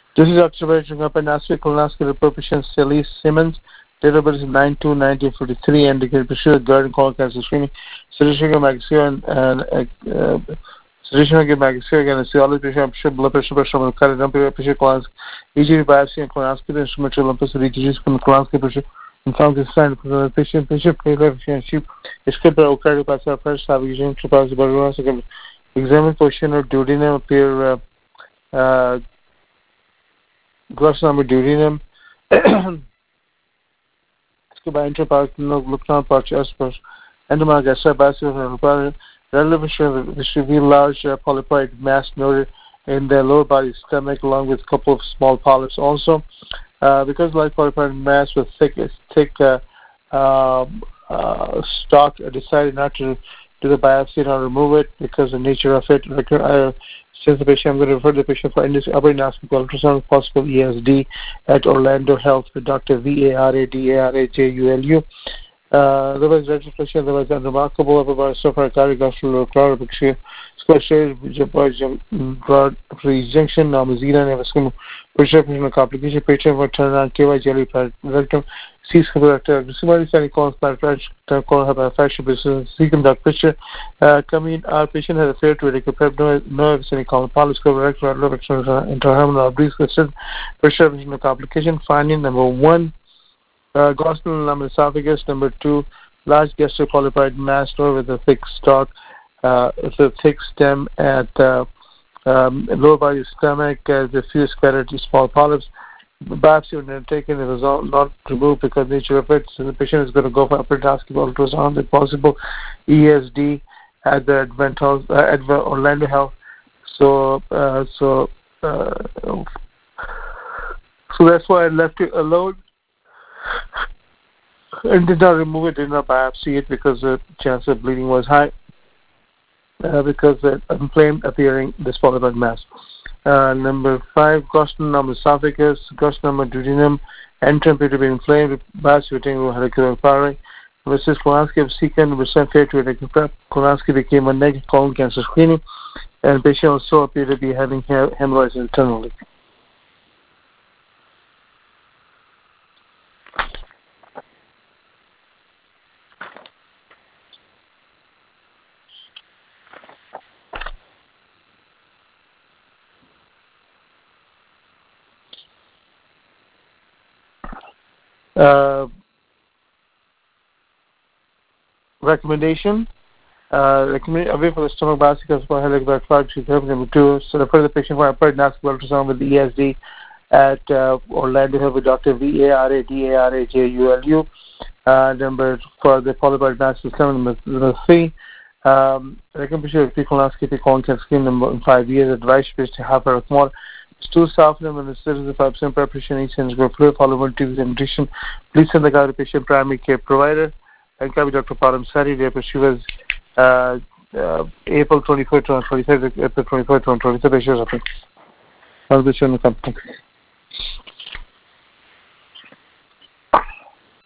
This is observation of Nasri colonoscopy proficient Celie Simmons. Date of birth is 9/2/1943, and the pursued garden colon cancer screening. Solution of magazine and solution of magazine and physiology patient blood pressure from current number patient colons. EGD biopsy and colonoscopy instrumental lumpus reduces from colonoscopy pressure. And found this sign for the patient relationship. Escape the occurred by first having to pass the second examine position or duodenum appear gross number duodenum. By intraparticular look parts aspers endomag biopsy relevant which reveal large polypoid mass noted in the lower body stomach along with a couple of small polyps also. Because large polypoid mass with thick stalk, decided not to do the biopsy or remove it because the nature of it. Since the patient, I'm going to refer the patient for upper endoscopy ultrasound, possible ESD at Orlando Health with Dr. VARADARAJULU. Otherwise, registration, otherwise unremarkable, otherwise suffer cardiovascular picture, special broad junction, namazina, never skim, pressure complication, patient for turn on KY jelly rectum, cease conductor, somebody standing colon have fracture business, second duct picture. Coming, our patient has a fair to prep, no any colon polyps, correct, interherminal breeze, pressure complication. Finding number 1. Gosnell esophagus. Number 2, large gastropolypoid mass with a thick stalk, with a thick stem at lower body stomach, the few scattered small polyps. Biopsy when taken, it was not removed because nature of it. So the patient is going to go for upper endoscopy ultrasound if possible, ESD at the at Orlando Health. So that's why I left it alone. And did not remove it, did not biopsy it because the chance of bleeding was high because the inflamed appearing this polypoid mass. Number 5, Gosnell esophagus, Gosnell duodenum, enterum appear to be inflamed, biopsy retaining helical pari. Number 6, colonoscopy of secant. Number 7, failure to detect prep. Colonoscopy became a negative colon cancer screening, and patient also appeared to be having hemorrhoids internally. Recommendation. Recommend away from the stomach biopsy because for helicobacter pylori therapy. Number 2, so refer the patient for upper endoscopy ultrasound with the ESD at Orlando Health with Dr. VARADARAJULU. Number for the polypoid mass system. Number 3, recommendation of colonoscopy colon cancer screen in 5 years. Advice is to have a more. Stool softener when the citizens 5% preparation each and go fluid, followed by nutrition. Please send the guy to patient primary care provider. And can be Dr. Param Sari. She was April 24, 2023, April 24, 2023. I'll be showing the company.